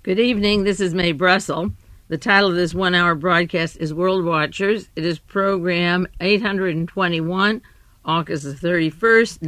Good evening. This is Mae Brussel. The title of this one-hour broadcast is World Watchers. It is program 821, August the 31st,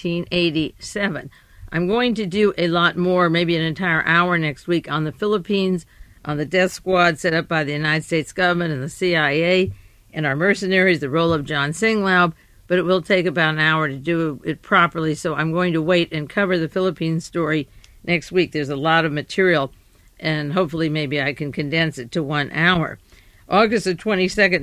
1987. I'm going to do a lot more, maybe an entire hour next week, on the Philippines, on the death squad set up by the United States government and the CIA, and our mercenaries, the role of John Singlaub, but it will take about an hour to do it properly, so I'm going to wait and cover the Philippines story next week. There's a lot of material, and hopefully maybe I can condense it to 1 hour. August the 22nd,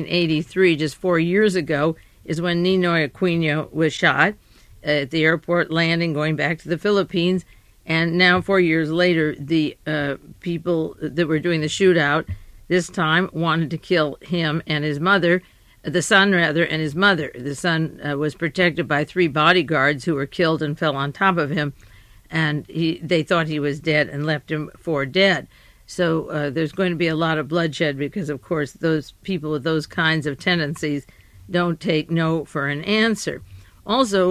1983, just 4 years ago, is when Ninoy Aquino was shot at the airport landing going back to the Philippines. And now 4 years later, the people that were doing the shootout this time wanted to kill him and his mother, the son rather, and his mother. The son was protected by 3 bodyguards who were killed and fell on top of him. And they thought he was dead and left him for dead. So there's going to be a lot of bloodshed because, of course, those people with those kinds of tendencies don't take no for an answer. Also,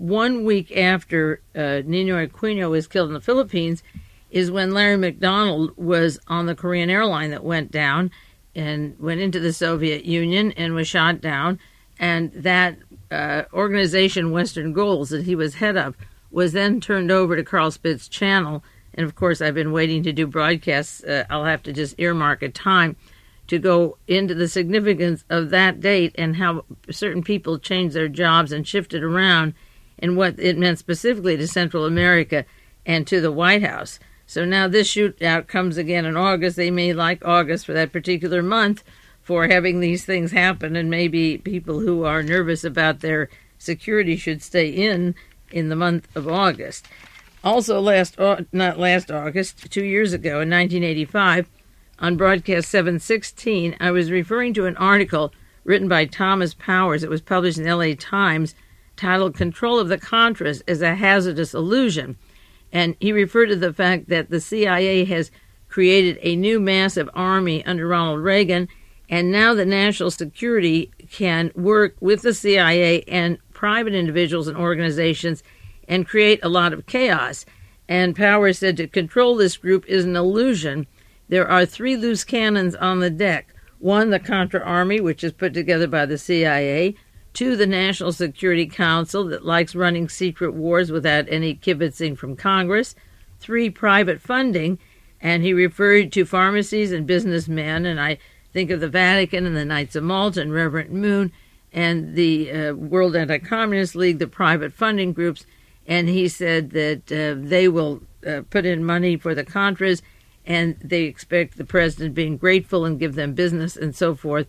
1 week after Ninoy Aquino was killed in the Philippines is when Larry McDonald was on the Korean airline that went down and went into the Soviet Union and was shot down. And that organization, Western Goals, that he was head of, was then turned over to Carl Spitz Channel. And, of course, I've been waiting to do broadcasts. I'll have to just earmark a time to go into the significance of that date and how certain people changed their jobs and shifted around and what it meant specifically to Central America and to the White House. So now this shootout comes again in August. They may like August for that particular month for having these things happen, and maybe people who are nervous about their security should stay in the month of August. Also, not last August, 2 years ago in 1985, on broadcast 716, I was referring to an article written by Thomas Powers. It was published in the LA Times, titled Control of the Contras as a Hazardous Illusion. And he referred to the fact that the CIA has created a new massive army under Ronald Reagan, and now the national security can work with the CIA and private individuals and organizations and create a lot of chaos. And Powers said to control this group is an illusion. There are 3 loose cannons on the deck. 1, the Contra Army, which is put together by the CIA. 2, the National Security Council that likes running secret wars without any kibitzing from Congress. 3, private funding. And he referred to pharmacies and businessmen, and I think of the Vatican and the Knights of Malta and Reverend Moon and the World Anti-Communist League, the private funding groups. And he said that they will put in money for the Contras, and they expect the president being grateful and give them business and so forth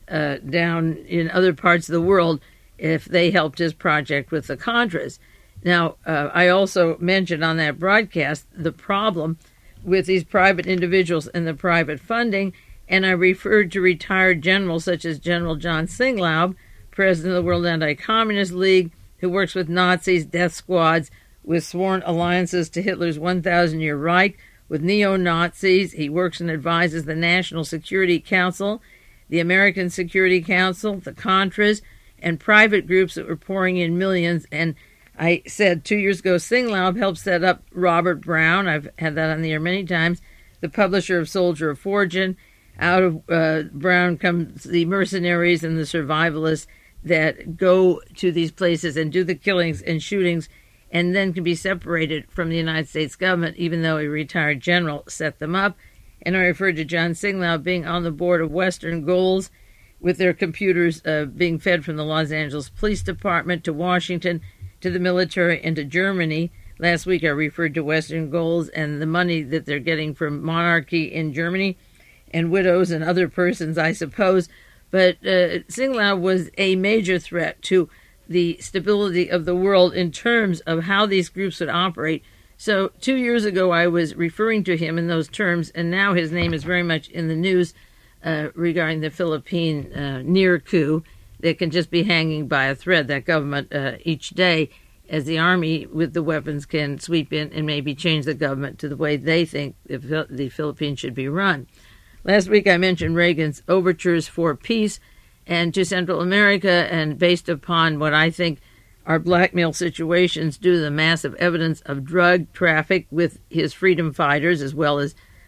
down in other parts of the world if they helped his project with the Contras. Now, I also mentioned on that broadcast the problem with these private individuals and the private funding, and I referred to retired generals such as General John Singlaub, president of the World Anti-Communist League, who works with Nazis, death squads, with sworn alliances to Hitler's 1,000-year Reich, with neo-Nazis. He works and advises the National Security Council, the American Security Council, the Contras, and private groups that were pouring in millions. And I said 2 years ago, Singlaub helped set up Robert Brown. I've had that on the air many times, the publisher of Soldier of Fortune. Out of Brown comes the mercenaries and the survivalists that go to these places and do the killings and shootings and then can be separated from the United States government, even though a retired general set them up. And I referred to John Singlaub being on the board of Western Goals, with their computers being fed from the Los Angeles Police Department to Washington, to the military, and to Germany. Last week I referred to Western Goals and the money that they're getting from monarchy in Germany and widows and other persons, I suppose. But Singlaub was a major threat to the stability of the world in terms of how these groups would operate. So 2 years ago, I was referring to him in those terms, and now his name is very much in the news regarding the Philippine near coup that can just be hanging by a thread, that government each day, as the army with the weapons can sweep in and maybe change the government to the way they think the Philippines should be run. Last week, I mentioned Reagan's overtures for peace and to Central America, and based upon what I think are blackmail situations due to the massive evidence of drug traffic with his freedom fighters, as well as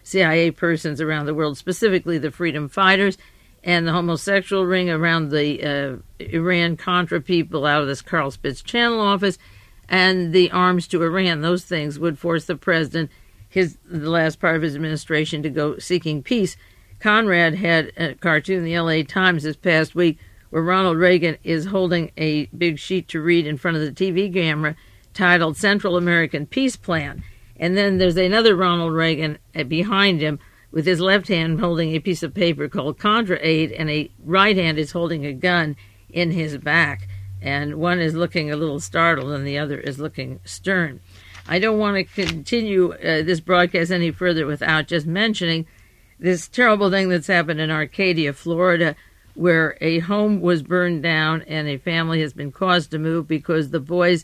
CIA persons around the world, specifically the freedom fighters and the homosexual ring around the Iran-Contra people out of this Carl Spitz Channel office, and the arms to Iran. Those things would force the president, the last part of his administration, to go seeking peace. Conrad had a cartoon in the LA Times this past week where Ronald Reagan is holding a big sheet to read in front of the TV camera titled Central American Peace Plan. And then there's another Ronald Reagan behind him with his left hand holding a piece of paper called Contra Aid, and a right hand is holding a gun in his back. And one is looking a little startled and the other is looking stern. I don't want to continue this broadcast any further without just mentioning this terrible thing that's happened in Arcadia, Florida, where a home was burned down and a family has been caused to move because the boys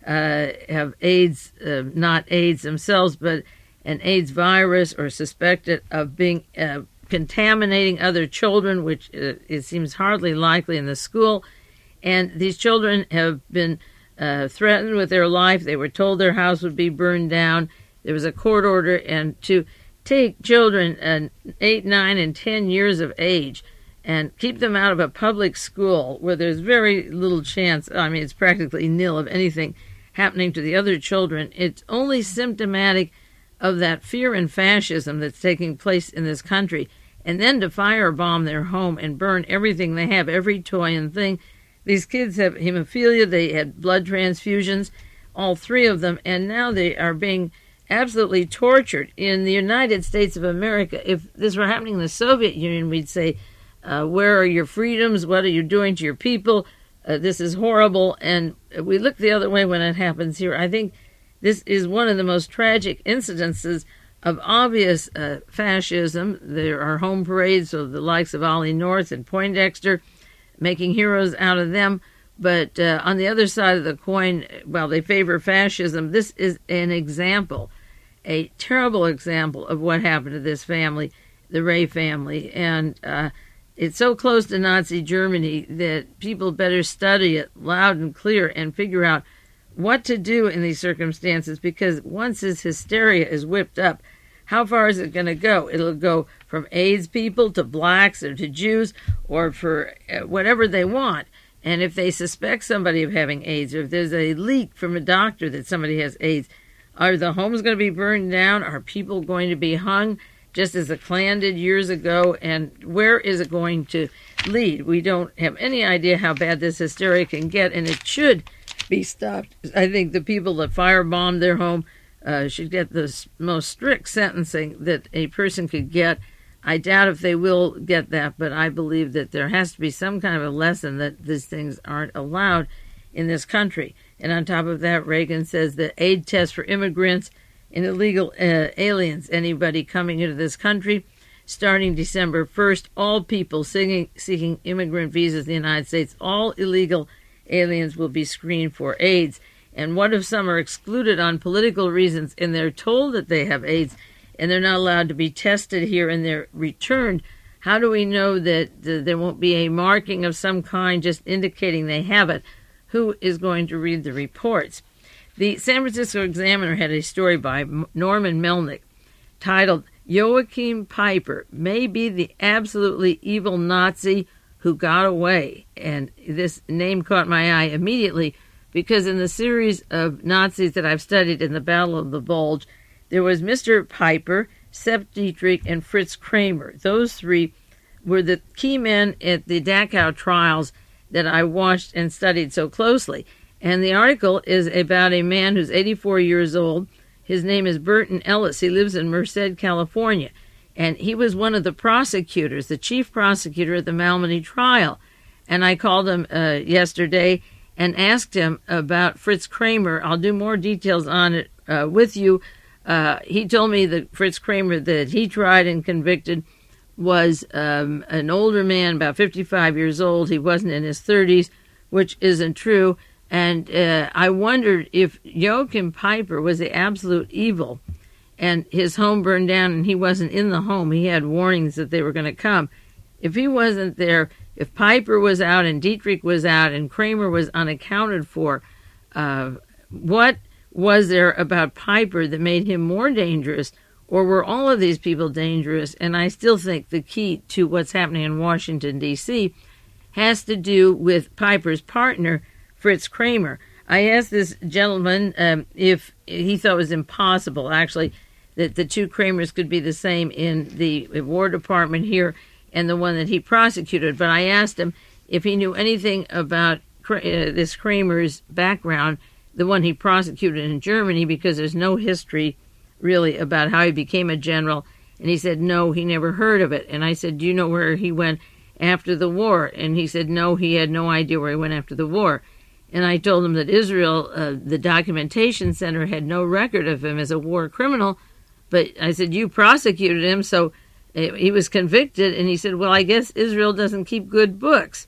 have AIDS, not AIDS themselves, but an AIDS virus, or suspected of being contaminating other children, which it seems hardly likely in the school. And these children have been threatened with their life. They were told their house would be burned down. There was a court order, and to take children 8, 9, and 10 years of age and keep them out of a public school where there's very little chance, I mean, it's practically nil, of anything happening to the other children. It's only symptomatic of that fear and fascism that's taking place in this country. And then to firebomb their home and burn everything they have, every toy and thing. These kids have hemophilia, they had blood transfusions, all three of them, and now they are being absolutely tortured. In the United States of America, if this were happening in the Soviet Union, we'd say, where are your freedoms? What are you doing to your people? This is horrible. And we look the other way when it happens here. I think this is one of the most tragic incidences of obvious fascism. There are home parades of the likes of Ollie North and Poindexter, making heroes out of them. But on the other side of the coin, while they favor fascism, this is an example, a terrible example of what happened to this family, the Ray family. And it's so close to Nazi Germany that people better study it loud and clear and figure out what to do in these circumstances, because once this hysteria is whipped up, how far is it going to go? It'll go from AIDS people to blacks or to Jews, or for whatever they want. And if they suspect somebody of having AIDS, or if there's a leak from a doctor that somebody has AIDS, are the homes going to be burned down? Are people going to be hung, just as the Klan did years ago? And where is it going to lead? We don't have any idea how bad this hysteria can get, and it should be stopped. I think the people that firebombed their home should get the most strict sentencing that a person could get. I doubt if they will get that, but I believe that there has to be some kind of a lesson that these things aren't allowed in this country. And on top of that, Reagan says the aid test for immigrants and illegal aliens, anybody coming into this country, starting December 1st, all people seeking immigrant visas in the United States, all illegal aliens will be screened for AIDS. And what if some are excluded on political reasons and they're told that they have AIDS and they're not allowed to be tested here and they're returned? How do we know that there won't be a marking of some kind just indicating they have it? Who is going to read the reports? The San Francisco Examiner had a story by Norman Melnick titled, Joachim Peiper may be the absolutely evil Nazi who got away. And this name caught my eye immediately because in the series of Nazis that I've studied in the Battle of the Bulge, there was Mr. Peiper, Sepp Dietrich, and Fritz Kramer. Those three were the key men at the Dachau trials that I watched and studied so closely. And the article is about a man who's 84 years old. His name is Burton Ellis. He lives in Merced, California. And he was one of the prosecutors, the chief prosecutor at the Malmedy trial. And I called him yesterday and asked him about Fritz Kramer. I'll do more details on it with you. He told me that Fritz Kramer that he tried and convicted was an older man, about 55 years old. He wasn't in his 30s, which isn't true. And I wondered if Joachim Peiper was the absolute evil and his home burned down and he wasn't in the home. He had warnings that they were going to come. If he wasn't there, if Peiper was out and Dietrich was out and Kramer was unaccounted for, what was there about Peiper that made him more dangerous Or were all of these people dangerous? And I still think the key to what's happening in Washington, D.C. has to do with Piper's partner, Fritz Kramer. I asked this gentleman if he thought it was impossible, actually, that the two Kramers could be the same in the War Department here and the one that he prosecuted. But I asked him if he knew anything about this Kramer's background, the one he prosecuted in Germany, because there's no history really about how he became a general. And he said, no, he never heard of it. And I said, do you know where he went after the war? And he said, no, he had no idea where he went after the war. And I told him that Israel, the documentation center, had no record of him as a war criminal. But I said, you prosecuted him, so he was convicted. And he said, well, I guess Israel doesn't keep good books.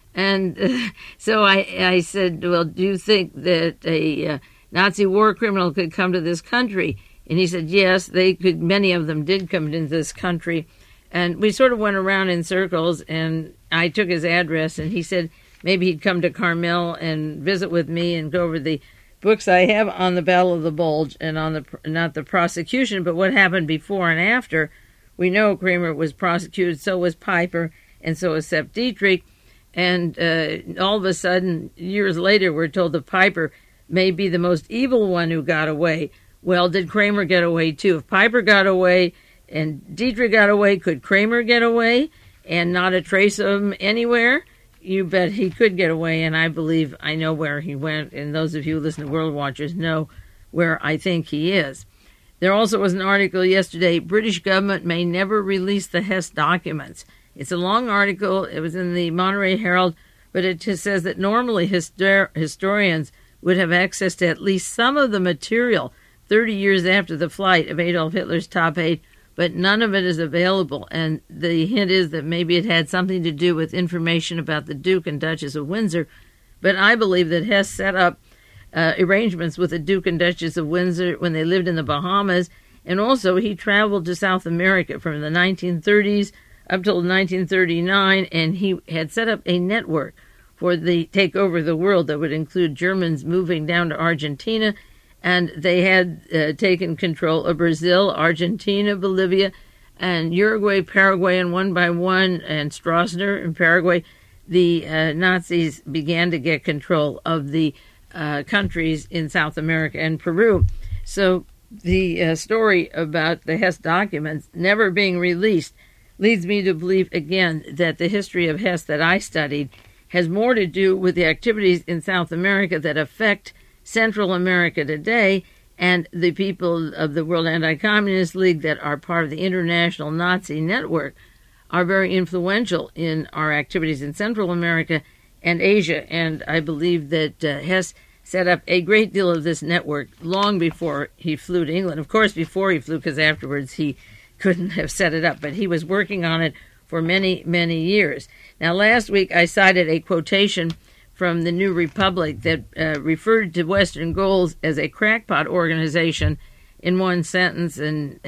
And so I said, well, do you think that a Nazi war criminal could come to this country? And he said, yes, they could. Many of them did come into this country. And we sort of went around in circles, and I took his address, and he said maybe he'd come to Carmel and visit with me and go over the books I have on the Battle of the Bulge and on not the prosecution, but what happened before and after. We know Kramer was prosecuted, so was Piper, and so was Sepp Dietrich. And all of a sudden, years later, we're told that Piper may be the most evil one who got away. Well, did Kramer get away too? If Piper got away and Dietrich got away, could Kramer get away and not a trace of him anywhere? You bet he could get away, and I believe I know where he went, and those of you who listen to World Watchers know where I think he is. There also was an article yesterday, British government may never release the Hess documents. It's a long article. It was in the Monterey Herald, but it just says that normally historians would have access to at least some of the material 30 years after the flight of Adolf Hitler's top aide, but none of it is available. And the hint is that maybe it had something to do with information about the Duke and Duchess of Windsor. But I believe that Hess set up arrangements with the Duke and Duchess of Windsor when they lived in the Bahamas. And also he traveled to South America from the 1930s up till 1939, and he had set up a network for the takeover of the world that would include Germans moving down to Argentina. And they had taken control of Brazil, Argentina, Bolivia, and Uruguay, Paraguay, and one by one, and Stroessner in Paraguay, the Nazis began to get control of the countries in South America and Peru. So the story about the Hess documents never being released leads me to believe, again, that the history of Hess that I studied has more to do with the activities in South America that affect Central America today, and the people of the World Anti-Communist League that are part of the international Nazi network are very influential in our activities in Central America and Asia. And I believe that Hess set up a great deal of this network long before he flew to England. Of course, before he flew, because afterwards he couldn't have set it up, but he was working on it for many, many years. Now, last week I cited a quotation from the New Republic that referred to Western Goals as a crackpot organization in one sentence and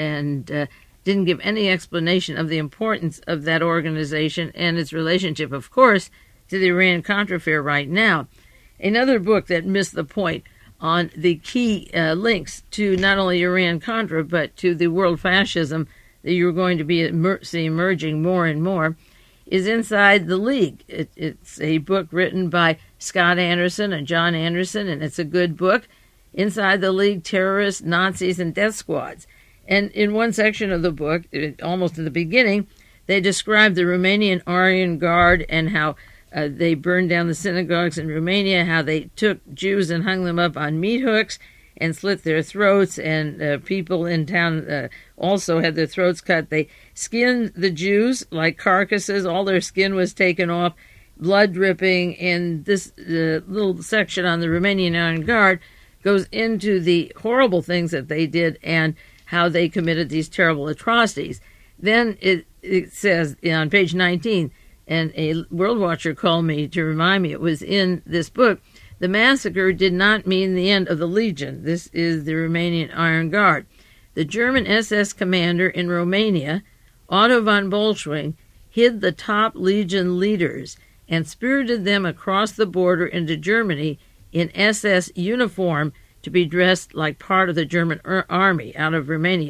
didn't give any explanation of the importance of that organization and its relationship, of course, to the Iran-Contra affair right now. Another book that missed the point on the key links to not only Iran-Contra but to the world fascism that you're going to be see emerging more and more is Inside the League. It's a book written by Scott Anderson and John Anderson, and it's a good book. Inside the League, Terrorists, Nazis, and Death Squads. And in one section of the book, almost at the beginning, they describe the Romanian Aryan Guard and how they burned down the synagogues in Romania, how they took Jews and hung them up on meat hooks and slit their throats, and people in town also had their throats cut. They skinned the Jews like carcasses. All their skin was taken off, blood dripping. And this little section on the Romanian Iron Guard goes into the horrible things that they did and how they committed these terrible atrocities. Then it says on page 19, and a World Watcher called me to remind me it was in this book, the massacre did not mean the end of the Legion. This is the Romanian Iron Guard. The German SS commander in Romania, Otto von Bolschwing, hid the top Legion leaders and spirited them across the border into Germany in SS uniform to be dressed like part of the German army out of Romania.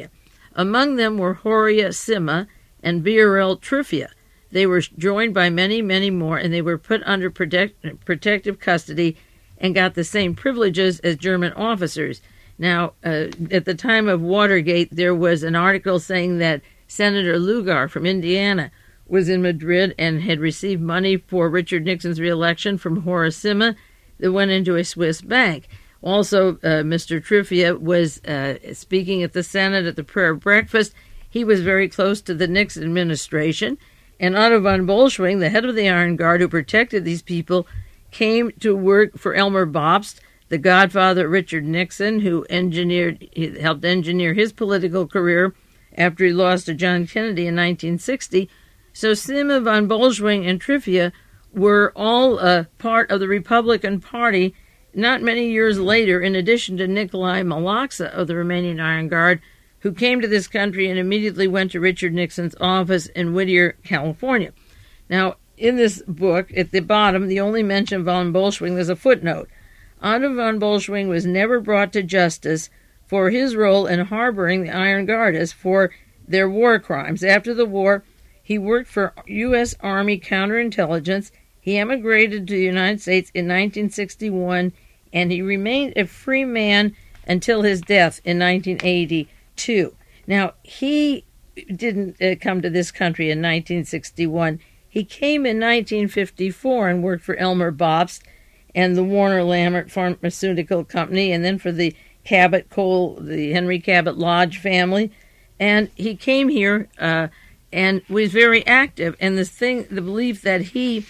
Among them were Horia Sima and Viorel Truffia. They were joined by many, many more, and they were put under protective custody and got the same privileges as German officers. Now, at the time of Watergate, there was an article saying that Senator Lugar from Indiana was in Madrid and had received money for Richard Nixon's reelection from Horace Sima that went into a Swiss bank. Also, Mr. Truffia was speaking at the Senate at the prayer breakfast. He was very close to the Nixon administration. And Otto von Bolschwing, the head of the Iron Guard who protected these people, came to work for Elmer Bobst, the godfather of Richard Nixon, who helped engineer his political career after he lost to John Kennedy in 1960. So Sima, von Bolschwing, and Truffia were all part of the Republican Party not many years later, in addition to Nikolai Malaksa of the Romanian Iron Guard, who came to this country and immediately went to Richard Nixon's office in Whittier, California. Now, in this book, at the bottom, the only mention of von Bolschwing, there's a footnote. Otto von Bolschwing was never brought to justice for his role in harboring the Iron Guardists for their war crimes. After the war, he worked for U.S. Army counterintelligence. He emigrated to the United States in 1961, and he remained a free man until his death in 1982. Now, he didn't come to this country in 1961. He came in 1954 and worked for Elmer Bobst and the Warner Lambert Pharmaceutical Company, and then for the Cabot Cole, the Henry Cabot Lodge family. And he came here and was very active. And the belief that he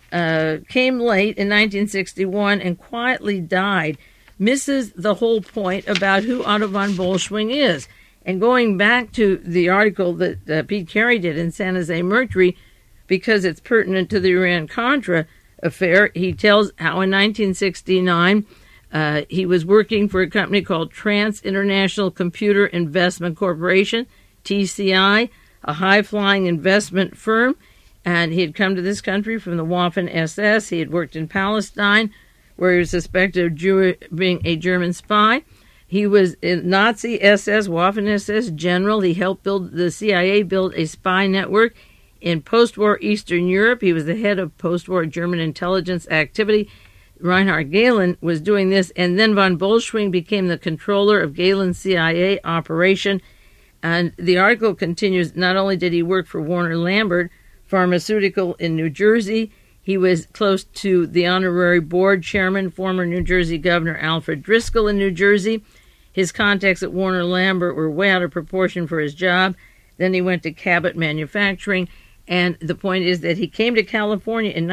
came late in 1961 and quietly died misses the whole point about who Otto von Bolschwing is. And going back to the article that Pete Carey did in San Jose Mercury, because it's pertinent to the Iran-Contra affair, he tells how in 1969 he was working for a company called Trans International Computer Investment Corporation, TCI, a high-flying investment firm, and he had come to this country from the Waffen-SS. He had worked in Palestine, where he was suspected of being a German spy. He was a Nazi SS, Waffen-SS general. He helped the CIA build a spy network in post-war Eastern Europe. He was the head of post-war German intelligence activity. Reinhard Gehlen was doing this, and then von Bolschwing became the controller of Gehlen's CIA operation. And the article continues, not only did he work for Warner Lambert Pharmaceutical in New Jersey, he was close to the honorary board chairman, former New Jersey Governor Alfred Driscoll in New Jersey. His contacts at Warner Lambert were way out of proportion for his job. Then he went to Cabot Manufacturing, and the point is that he came to California in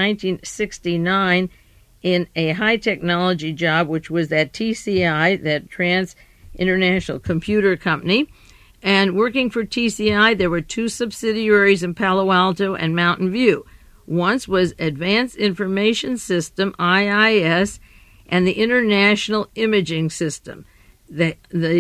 1969 in a high-technology job, which was that TCI, that Trans International Computer Company. And working for TCI, there were two subsidiaries in Palo Alto and Mountain View. Once was Advanced Information System, IIS, and the International Imaging System, the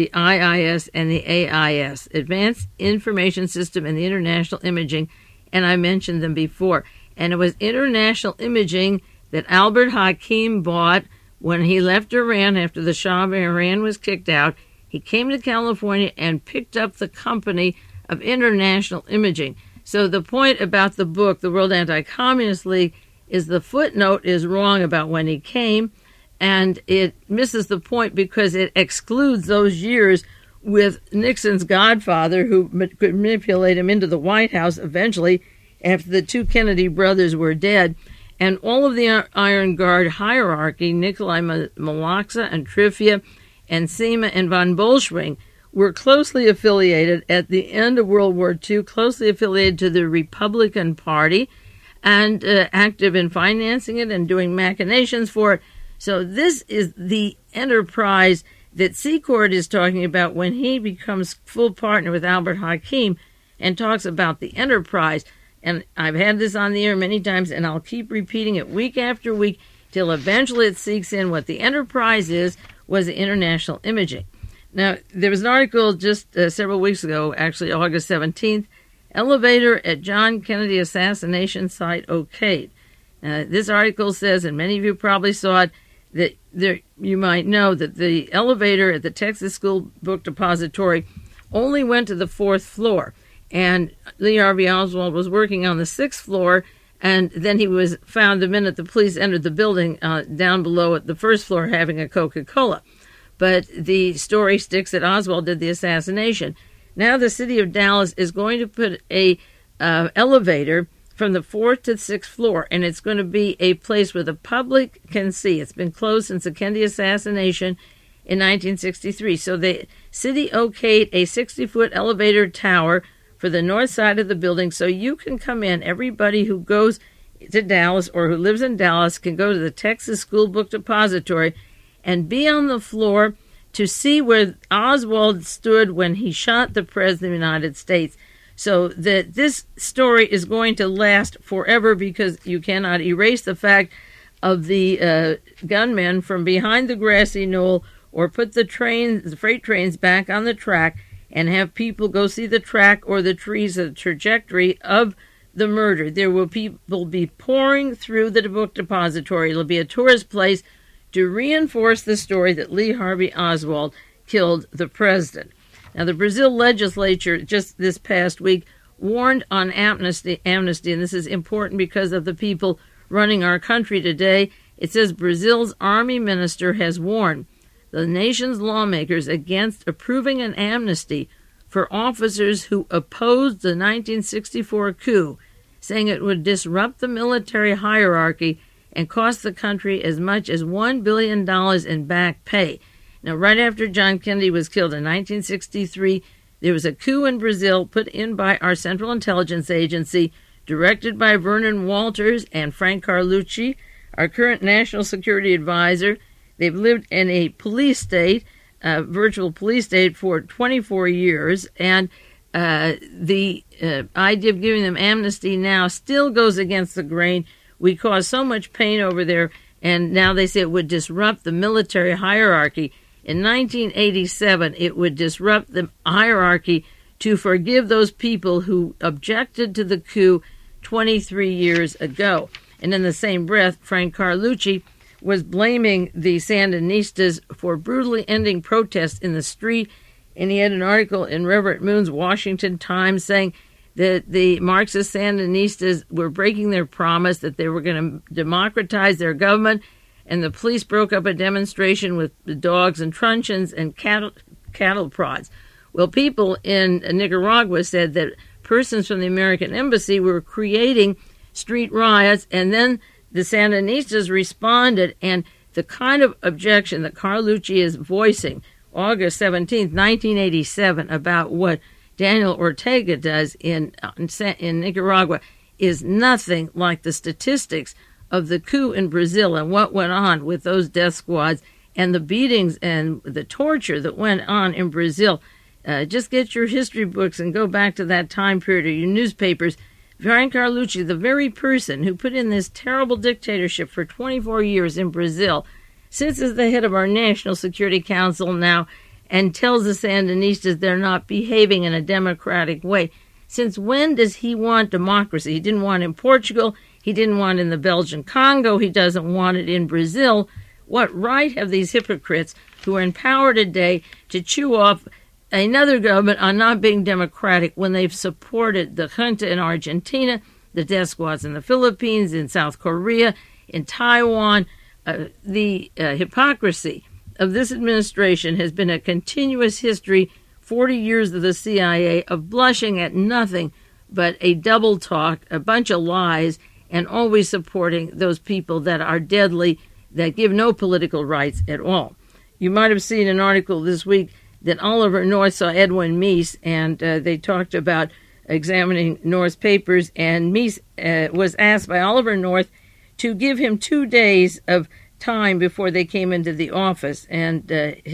IIS and the AIS, Advanced Information System and the International Imaging, and I mentioned them before. And it was International Imaging that Albert Hakim bought when he left Iran after the Shah of Iran was kicked out. He came to California and picked up the company of International Imaging. So the point about the book, The World Anti-Communist League, is the footnote is wrong about when he came, and it misses the point because it excludes those years with Nixon's godfather, who could manipulate him into the White House eventually after the two Kennedy brothers were dead. And all of the Iron Guard hierarchy, Nikolai Malaksa and Truffia and Sima and von Bolschwing, were closely affiliated at the end of World War II, closely affiliated to the Republican Party and active in financing it and doing machinations for it. So this is the enterprise that Secord is talking about when he becomes full partner with Albert Hakim and talks about the enterprise. And I've had this on the air many times, and I'll keep repeating it week after week till eventually it sinks in. What the enterprise was the International Imaging. Now, there was an article just several weeks ago, actually August 17th, Elevator at John Kennedy Assassination Site okayed. This article says, and many of you probably saw it, that you might know that the elevator at the Texas School Book Depository only went to the 4th floor. And Lee Harvey Oswald was working on the 6th floor, and then he was found the minute the police entered the building down below at the 1st floor having a Coca-Cola. But the story sticks that Oswald did the assassination. Now the city of Dallas is going to put a elevator from the 4th to the 6th floor, and it's going to be a place where the public can see. It's been closed since the Kennedy assassination in 1963. So the city okayed a 60-foot elevator tower for the north side of the building, so you can come in. Everybody who goes to Dallas or who lives in Dallas can go to the Texas School Book Depository and be on the floor to see where Oswald stood when he shot the President of the United States. So that this story is going to last forever, because you cannot erase the fact of the gunmen from behind the grassy knoll, or put the freight trains back on the track and have people go see the track or the trees, the trajectory of the murder. There will people be pouring through the book depository. It'll be a tourist place to reinforce the story that Lee Harvey Oswald killed the president. Now, the Brazil legislature just this past week warned on amnesty, and this is important because of the people running our country today. It says Brazil's army minister has warned the nation's lawmakers against approving an amnesty for officers who opposed the 1964 coup, saying it would disrupt the military hierarchy and cost the country as much as $1 billion in back pay. Now, right after John Kennedy was killed in 1963, there was a coup in Brazil put in by our Central Intelligence Agency, directed by Vernon Walters and Frank Carlucci, our current national security advisor. They've lived in a police state, virtual police state, for 24 years, and the idea of giving them amnesty now still goes against the grain. We caused so much pain over there, and now they say it would disrupt the military hierarchy. In 1987, it would disrupt the hierarchy to forgive those people who objected to the coup 23 years ago. And in the same breath, Frank Carlucci was blaming the Sandinistas for brutally ending protests in the street, and he had an article in Reverend Moon's Washington Times saying that the Marxist Sandinistas were breaking their promise that they were going to democratize their government, and the police broke up a demonstration with dogs and truncheons and cattle prods. Well, people in Nicaragua said that persons from the American embassy were creating street riots, and then the Sandinistas responded, and the kind of objection that Carlucci is voicing August 17, 1987, about what Daniel Ortega does in Nicaragua is nothing like the statistics of the coup in Brazil and what went on with those death squads and the beatings and the torture that went on in Brazil. Just get your history books and go back to that time period, or your newspapers. Frank Carlucci, the very person who put in this terrible dictatorship for 24 years in Brazil, sits as the head of our National Security Council now and tells the Sandinistas they're not behaving in a democratic way. Since when does he want democracy? He didn't want it in Portugal. He didn't want it in the Belgian Congo. He doesn't want it in Brazil. What right have these hypocrites who are in power today to chew off another government on not being democratic when they've supported the junta in Argentina, the death squads in the Philippines, in South Korea, in Taiwan? The hypocrisy of this administration has been a continuous history, 40 years of the CIA, of blushing at nothing but a double talk, a bunch of lies, and always supporting those people that are deadly, that give no political rights at all. You might have seen an article this week that Oliver North saw Edwin Meese, and they talked about examining North's papers, and Meese was asked by Oliver North to give him 2 days of time before they came into the office, and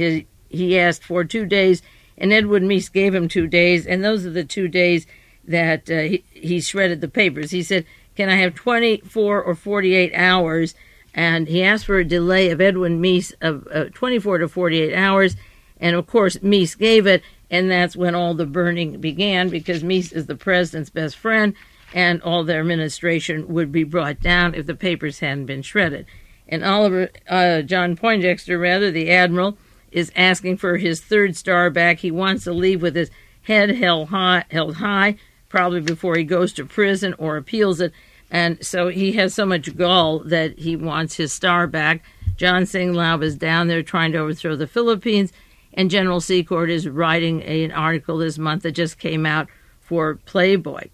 he asked for 2 days, and Edwin Meese gave him 2 days, and those are the 2 days that he shredded the papers. He said, "Can I have 24 or 48 hours?" And he asked for a delay of Edwin Meese of 24 to 48 hours, and of course Meese gave it, and that's when all the burning began, because Meese is the president's best friend, and all their administration would be brought down if the papers hadn't been shredded. And John Poindexter, the admiral, is asking for his third star back. He wants to leave with his head held high, probably before he goes to prison or appeals it. And so he has so much gall that he wants his star back. John Singlaub is down there trying to overthrow the Philippines, and General Secord is writing an article this month that just came out for Playboy.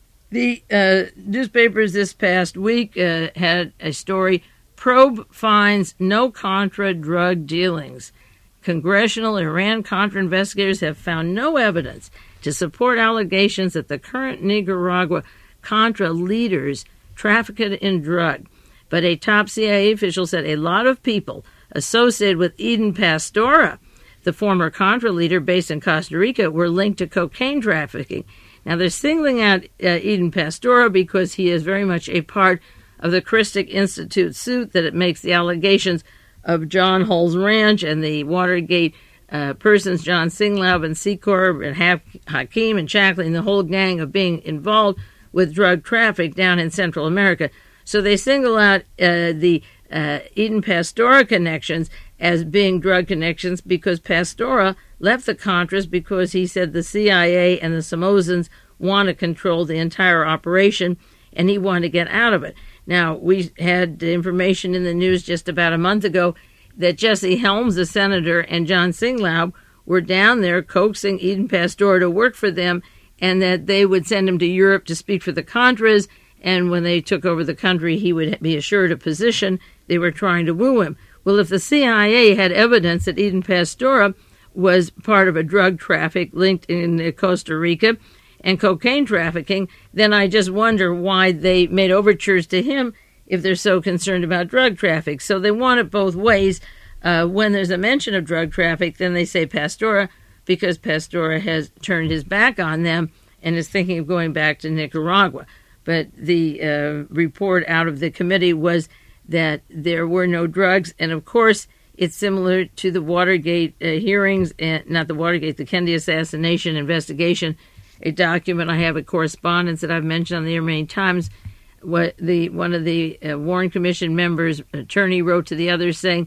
The newspapers this past week had a story, Probe finds no Contra drug dealings. Congressional Iran-Contra investigators have found no evidence to support allegations that the current Nicaragua Contra leaders trafficked in drug. But a top CIA official said a lot of people associated with Eden Pastora, the former Contra leader based in Costa Rica, were linked to cocaine trafficking. Now, they're singling out Eden Pastora because he is very much a part of the Christic Institute suit that it makes the allegations of John Hull's Ranch and the Watergate persons, John Singlaub and Secord and Hakeem and Chakley, the whole gang of being involved with drug traffic down in Central America. So they single out the Eden Pastora connections as being drug connections because Pastora left the Contras because he said the CIA and the Somozans want to control the entire operation, and he wanted to get out of it. Now, we had information in the news just about a month ago that Jesse Helms, the senator, and John Singlaub were down there coaxing Eden Pastora to work for them, and that they would send him to Europe to speak for the Contras, and when they took over the country, he would be assured a position. They were trying to woo him. Well, if the CIA had evidence that Eden Pastora was part of a drug traffic linked in Costa Rica and cocaine trafficking, then I just wonder why they made overtures to him if they're so concerned about drug traffic. So they want it both ways. When there's a mention of drug traffic, then they say Pastora, because Pastora has turned his back on them and is thinking of going back to Nicaragua. But the report out of the committee was that there were no drugs, and of course it's similar to the Watergate hearings, and not the Watergate, the Kennedy assassination investigation. A document I have, a correspondence that I've mentioned on the air many times, one of the Warren Commission members' attorney wrote to the others saying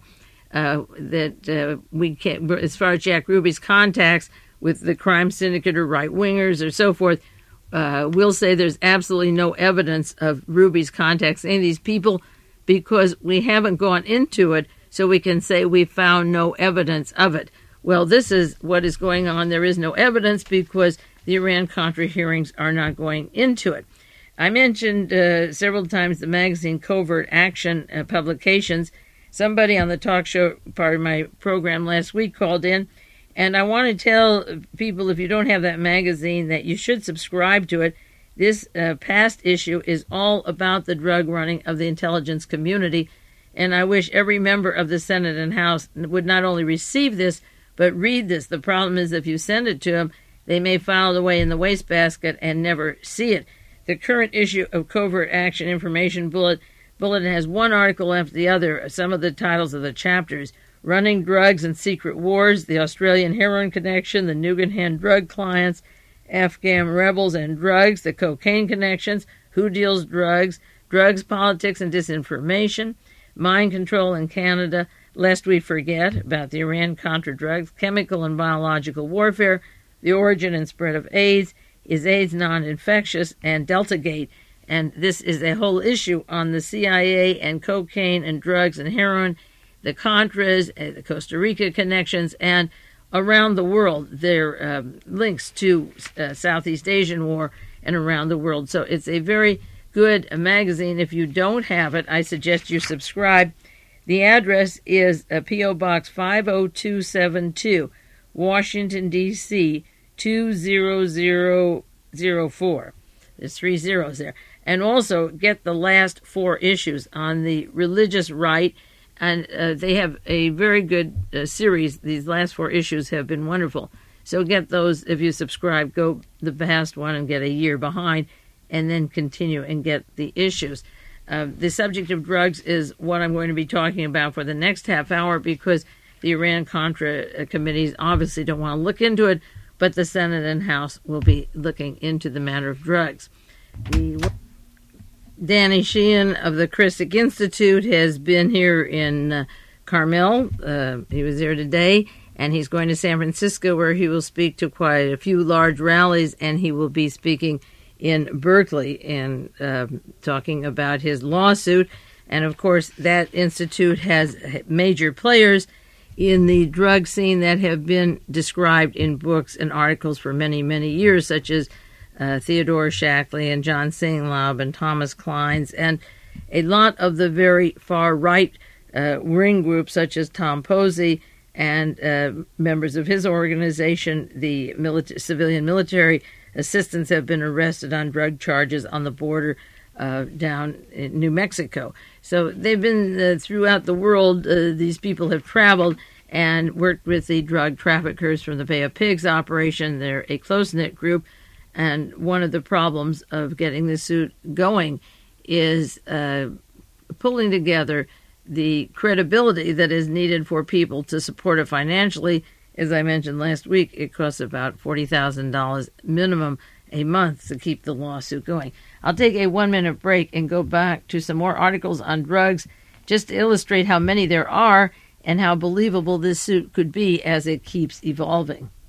that we can't, as far as Jack Ruby's contacts with the crime syndicate or right-wingers or so forth, we'll say there's absolutely no evidence of Ruby's contacts with any of these people because we haven't gone into it, so we can say we found no evidence of it. Well, this is what is going on. There is no evidence because the Iran-Contra hearings are not going into it. I mentioned several times the magazine Covert Action publications. Somebody on the talk show part of my program last week called in, and I want to tell people, if you don't have that magazine, that you should subscribe to it. This past issue is all about the drug running of the intelligence community, and I wish every member of the Senate and House would not only receive this, but read this. The problem is if you send it to them, they may file it away in the wastebasket and never see it. The current issue of Covert Action Information Bulletin has one article after the other. Some of the titles of the chapters: Running Drugs and Secret Wars, the Australian Heroin Connection, the Nugan Drug Clients, Afghan Rebels and Drugs, the Cocaine Connections, Who Deals Drugs, Drugs, Politics and Disinformation, Mind Control in Canada, lest we forget about the Iran-Contra drugs, Chemical and Biological Warfare, the Origin and Spread of AIDS, Is AIDS Non-Infectious, and Deltagate. And this is a whole issue on the CIA and cocaine and drugs and heroin, the Contras, the Costa Rica connections, and around the world. There links to Southeast Asian war and around the world. So it's a very good magazine. If you don't have it, I suggest you subscribe. The address is P.O. Box 50272, Washington, D.C., 20004. There's 3 zeros there. And also get the last 4 issues on the religious right. And they have a very good series. These last 4 issues have been wonderful. So get those if you subscribe. Go the past one and get a year behind, and then continue and get the issues. The subject of drugs is what I'm going to be talking about for the next half hour, because the Iran-Contra committees obviously don't want to look into it, but the Senate and House will be looking into the matter of drugs. Danny Sheehan of the Christic Institute has been here in Carmel. He was here today, And he's going to San Francisco, where he will speak to quite a few large rallies, and he will be speaking in Berkeley and talking about his lawsuit. And, of course, that institute has major players in the drug scene that have been described in books and articles for many, many years, such as Theodore Shackley and John Singlaub and Thomas Kleins, and a lot of the very far-right ring groups, such as Tom Posey and members of his organization. The civilian military assistants have been arrested on drug charges on the border down in New Mexico. So they've been throughout the world. These people have traveled and worked with the drug traffickers from the Bay of Pigs operation. They're a close-knit group, and one of the problems of getting this suit going is pulling together the credibility that is needed for people to support it financially. As I mentioned last week, it costs about $40,000 minimum a month to keep the lawsuit going. I'll take a 1-minute break and go back to some more articles on drugs just to illustrate how many there are and how believable this suit could be as it keeps evolving.